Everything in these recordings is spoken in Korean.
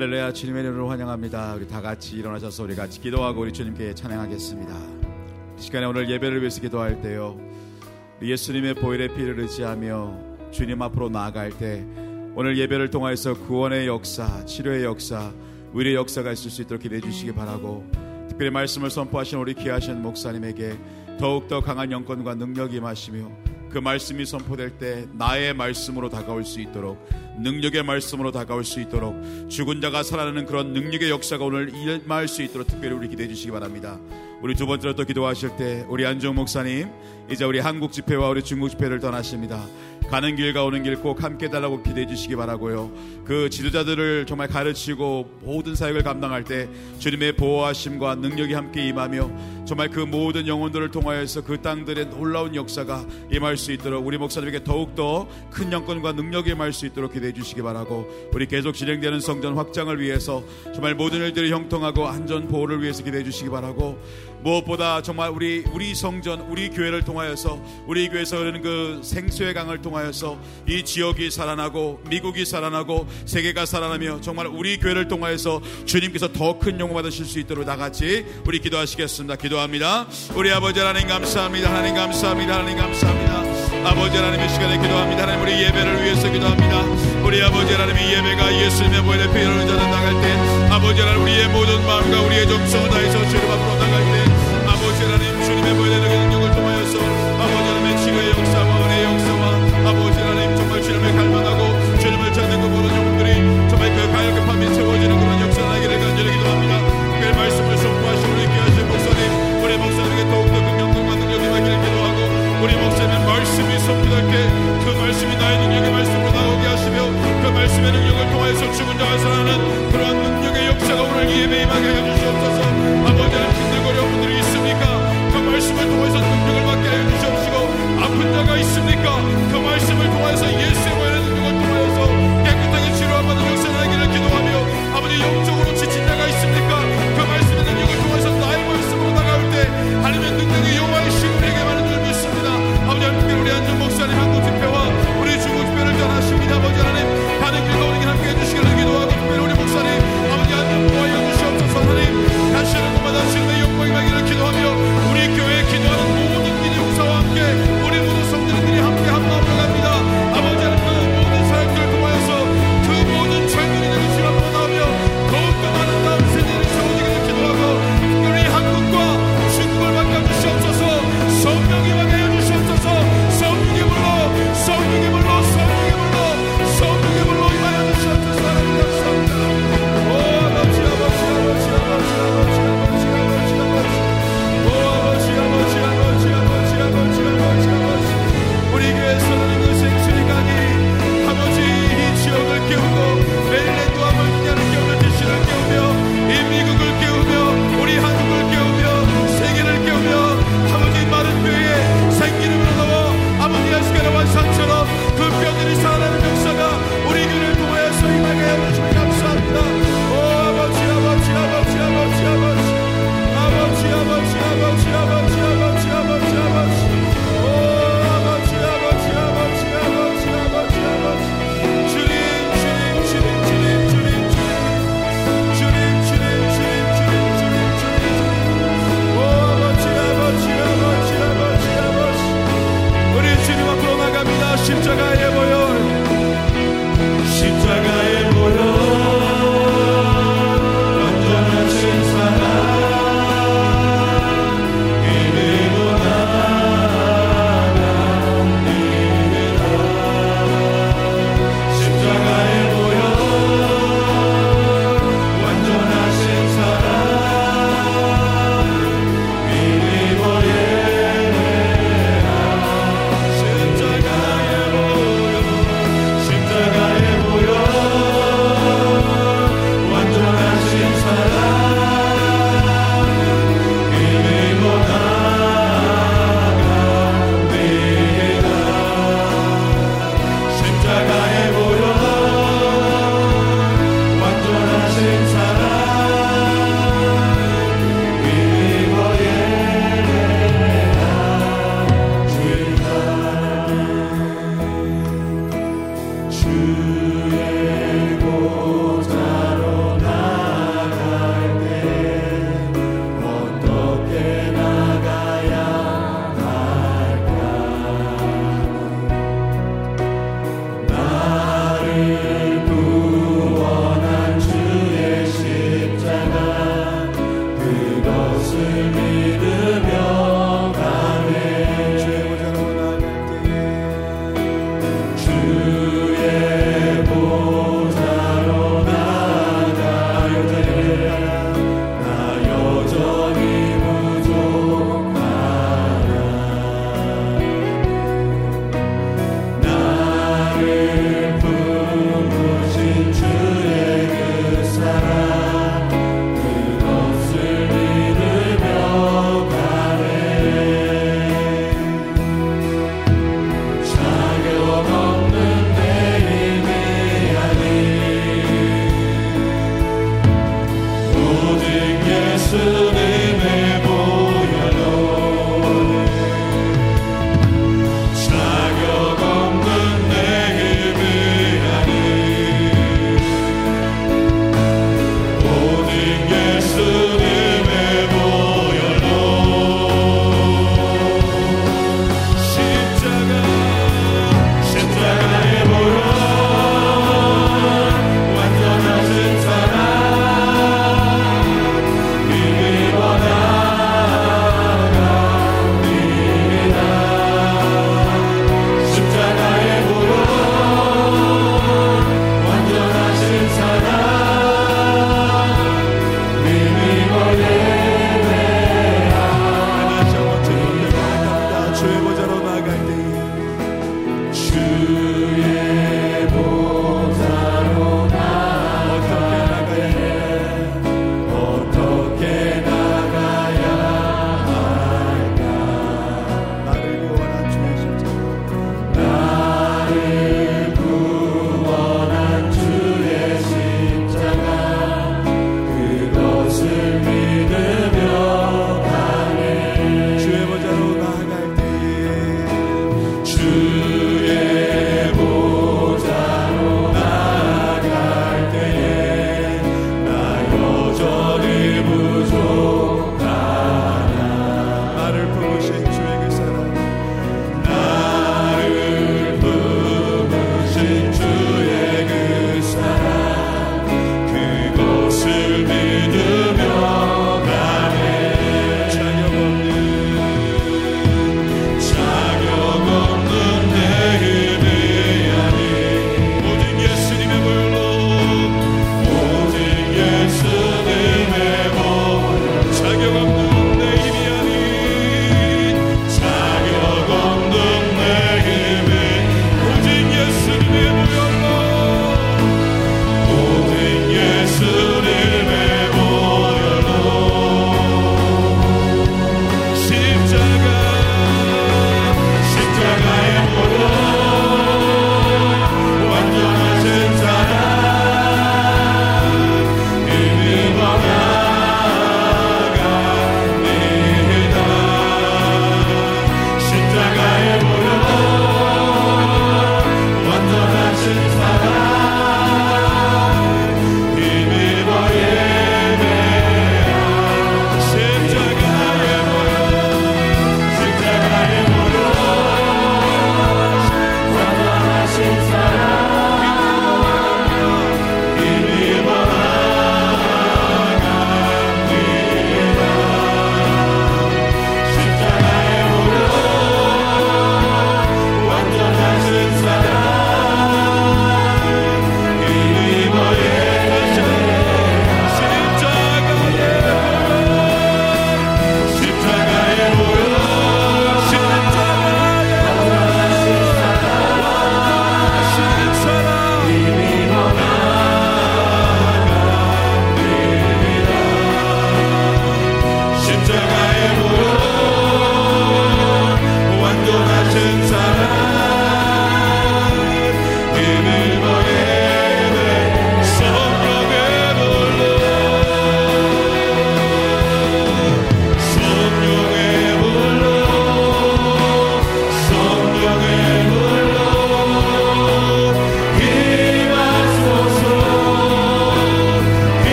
할렐루야, 주님의 이름으로 환영합니다. 우리 다 같이 일어나셔서 우리 같이 기도하고 우리 주님께 찬양하겠습니다. 이 시간에 오늘 예배를 위해서 기도할 때요, 예수님의 보혈의 피를 의지하며 주님 앞으로 나아갈 때 오늘 예배를 통해서 구원의 역사, 치료의 역사, 의의 역사가 있을 수 있도록 기도해 주시기 바라고, 특별히 말씀을 선포하신 우리 귀하신 목사님에게 더욱더 강한 영권과 능력이 임하시며 그 말씀이 선포될 때 나의 말씀으로 다가올 수 있도록, 능력의 말씀으로 다가올 수 있도록, 죽은 자가 살아나는 그런 능력의 역사가 오늘 임할 수 있도록 특별히 우리 기도해 주시기 바랍니다. 우리 두 번째로 또 기도하실 때 우리 안종 목사님 이제 우리 한국 집회와 우리 중국 집회를 떠나십니다. 가는 길과 오는 길 꼭 함께 달라고 기대해 주시기 바라고요. 그 지도자들을 정말 가르치고 모든 사역을 감당할 때 주님의 보호하심과 능력이 함께 임하며 정말 그 모든 영혼들을 통하여서 그 땅들의 놀라운 역사가 임할 수 있도록 우리 목사님에게 더욱더 큰 영권과 능력이 임할 수 있도록 기대해 주시기 바라고, 우리 계속 진행되는 성전 확장을 위해서 정말 모든 일들이 형통하고 안전 보호를 위해서 기대해 주시기 바라고, 무엇보다 정말 우리 성전, 우리 교회를 통하여서 우리 교회에서 흐르는 그 생수의 강을 통하여서 이 지역이 살아나고 미국이 살아나고 세계가 살아나며 정말 우리 교회를 통하여서 주님께서 더 큰 영광 받으실 수 있도록 다같이 우리 기도하시겠습니다. 기도합니다. 우리 아버지 하나님 감사합니다. 하나님 감사합니다. 하나님 감사합니다. 아버지 하나님의 시간에 기도합니다. 하나님 우리 예배를 위해서 기도합니다. 우리 아버지 하나님 이 예배가 예수님의 보혈의 피를 의지하여 나갈 때 아버지 하나님 우리의 모든 마음과 우리의 정성을 다해서 주님 앞으로 나갈 때 아버지 하나님 주님의 보혈의 능력을 통하여서 아버지 하나님의 치료의 역사와 은혜의 역사와 아버지 하나님 정말 주님을 갈망하고 주님을 찾는 그 모든 영혼들이 정말 그 갈급함이 채워지는 그런 역사 나기를 간절히 기도합니다. 그 말씀을 선포하신 우리 귀하신 목사님, 우리 목사님에게 더욱더 긍휼과 능력이 임하기를 기도하고, 우리 목사님의 말씀이 선포될 때 그 말씀이 나의 능력의 말씀으로 나오게 하시며 그 말씀의 능력을 통해서 죽은 자가 살아나는 그러한 능력의 역사가 오늘 이 예배에 임하게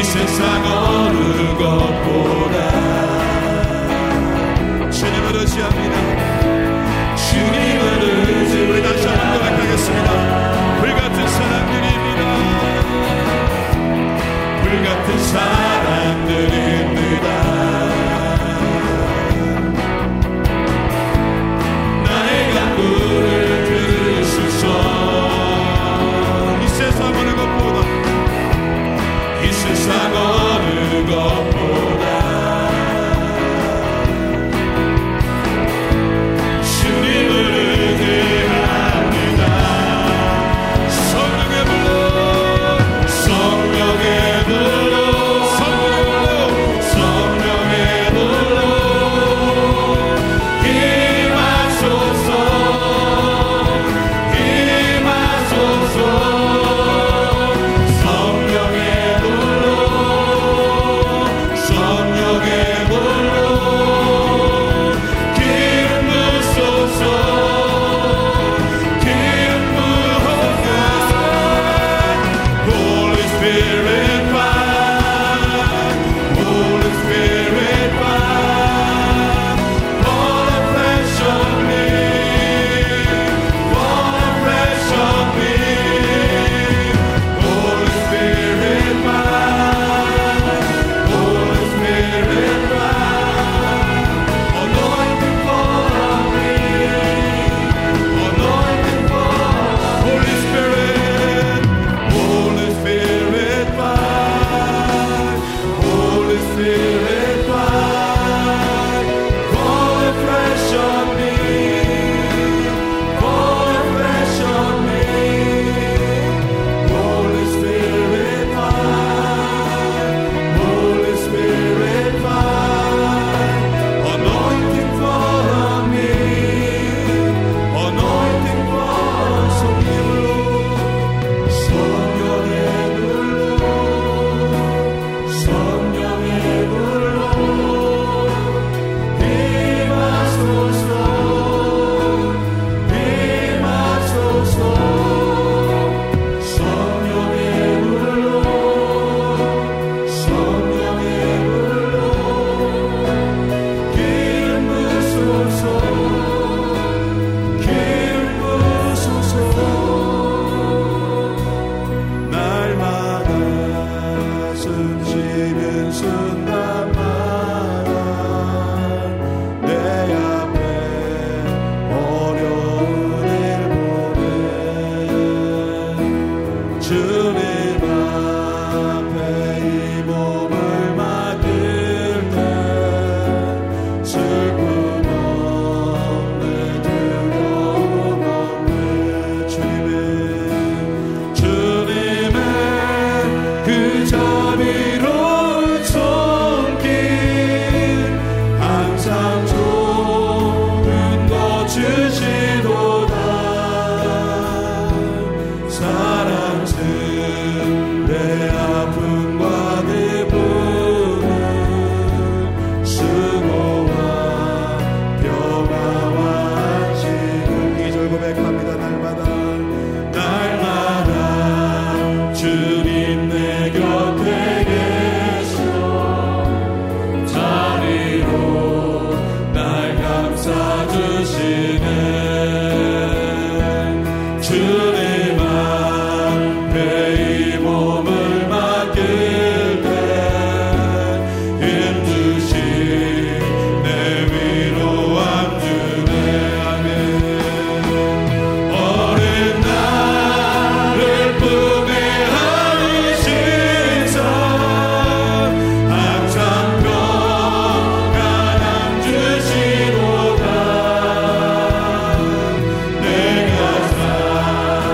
세상 어느 것보다 주님을 의지합니다. 주님을 의지. 우리 다시 한번 고백하겠습니다. 불같은 사람들입니다. 불같은 사람들입니다. 나의 간구를 들으소서. 이 세상 어느 것보다 이 세상 어느 것보다 주님을 의지합니다. 성령의 불로 성령의 불로 성령의 불로 임하소서 임하소서. 성령의 불로 성령의 불로 기름 부소서 기름 부어서 Holy Spirit fire Holy Spirit fire fall afresh on me fall afresh on me Holy Spirit fire Holy Spirit fire anointing for me anointing for Holy Spirit Holy Spirit fire Holy Spirit fire fall afresh on me fall afresh on me Holy Spirit fire Holy Spirit fire anointing for me anointing for 성령의 불로 성령의 불로 임하소서 임하소서 성령의 불로 성령의 불로 기름 부소서 기름 부소서 날마다 숨쉬는 순간마다 내 앞에 어려운 일 보내 주님 앞에 이 몸을 맡길 때 슬픔 없네 두려움 없네 주님의 그 자비로운 손길 항상 좋은 것 주시도다 사랑스런 내 아픔과 기쁨은 수고와 평화와 안식을 이 절 고백합니다. 날마다 주님 내 곁에 계셔 자리로 날 감싸 주시네 주님 앞에 이 몸을 맡길 때 힘주시 내 위로 안주네 아멘 어린 나를 품에 안으시사 항상 평안함 주시도다 내가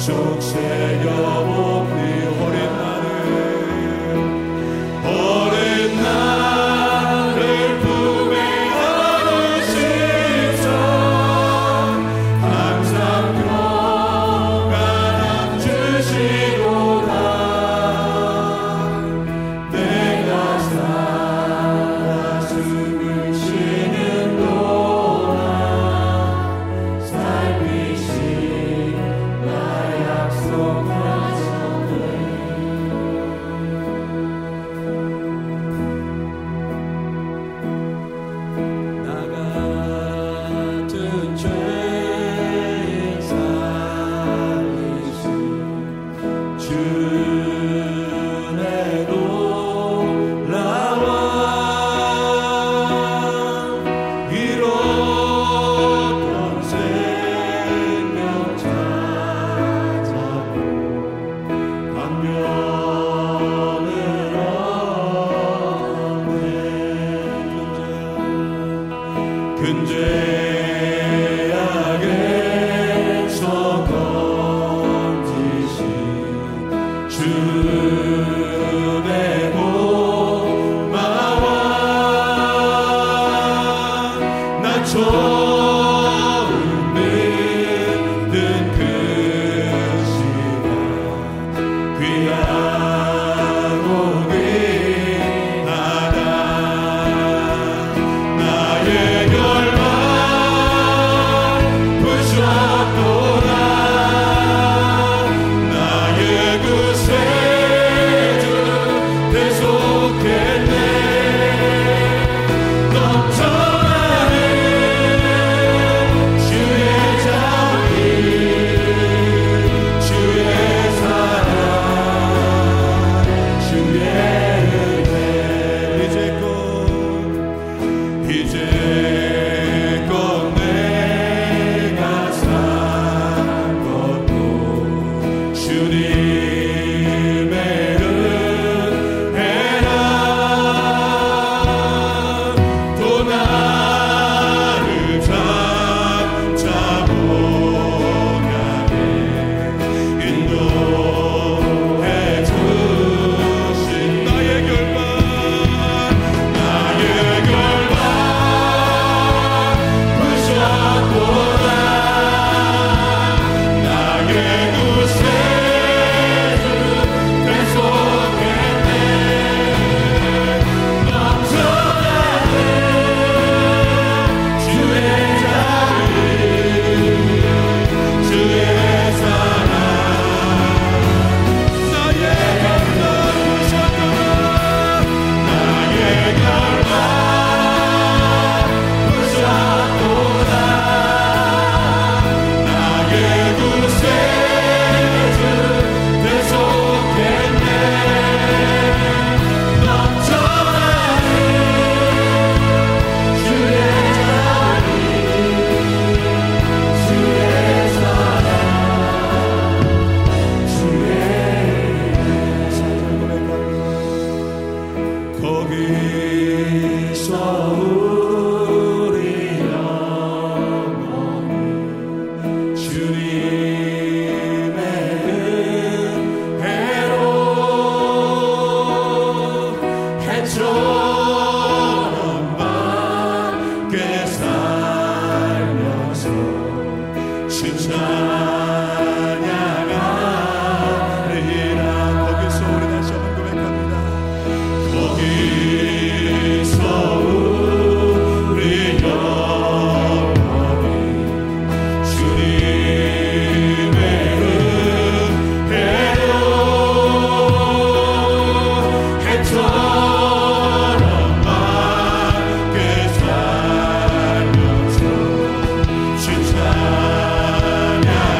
찬양하리라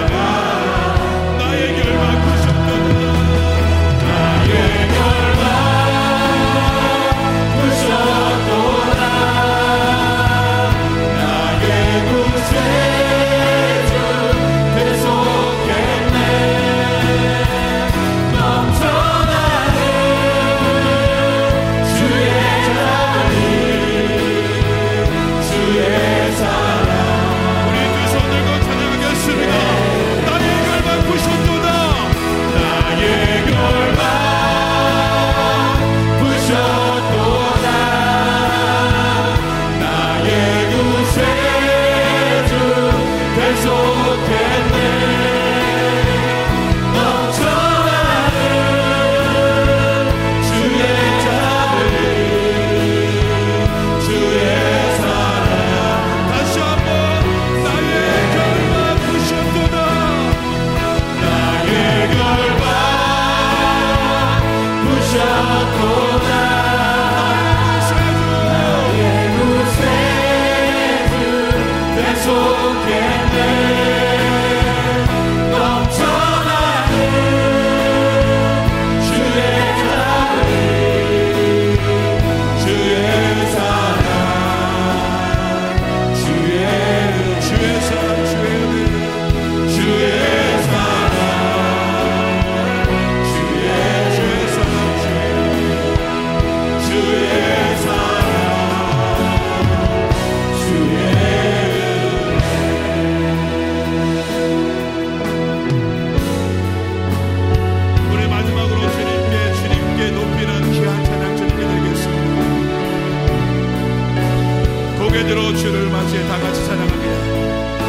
고개들어 주를 맞이해 다 같이 찬양합니다.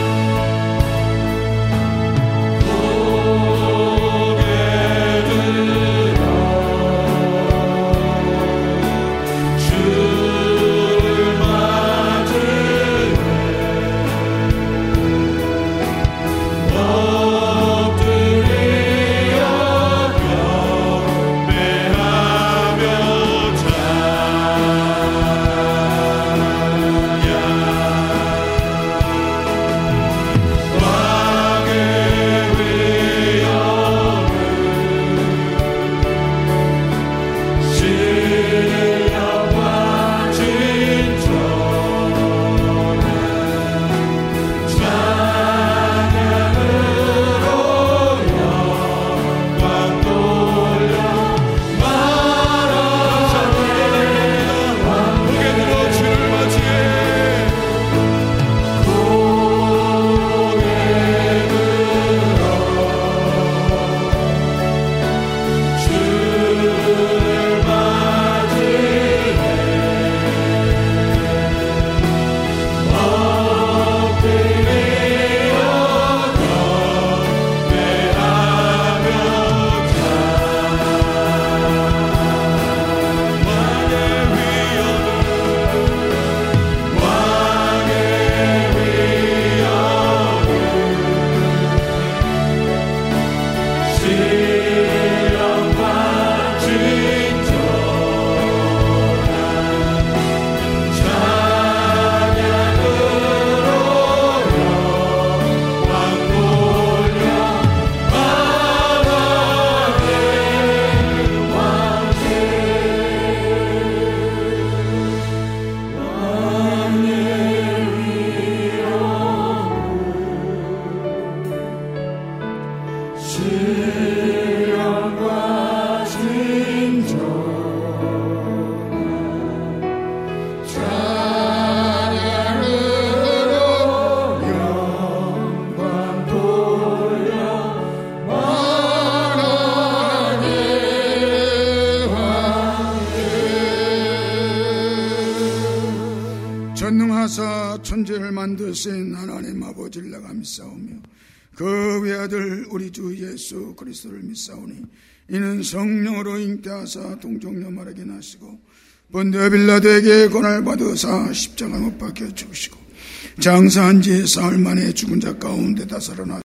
전능하사 천지를 만드신 하나님 아버지를 내가 믿사오며 그 외아들 우리 주 예수 그리스도를 믿사오니 이는 성령으로 잉태하사 동정녀 마르게 나시고 본디오 빌라도에게 고난을 받으사 십자가 못 박혀 죽으시고 장사한 지 사흘 만에 죽은 자 가운데 다 살아나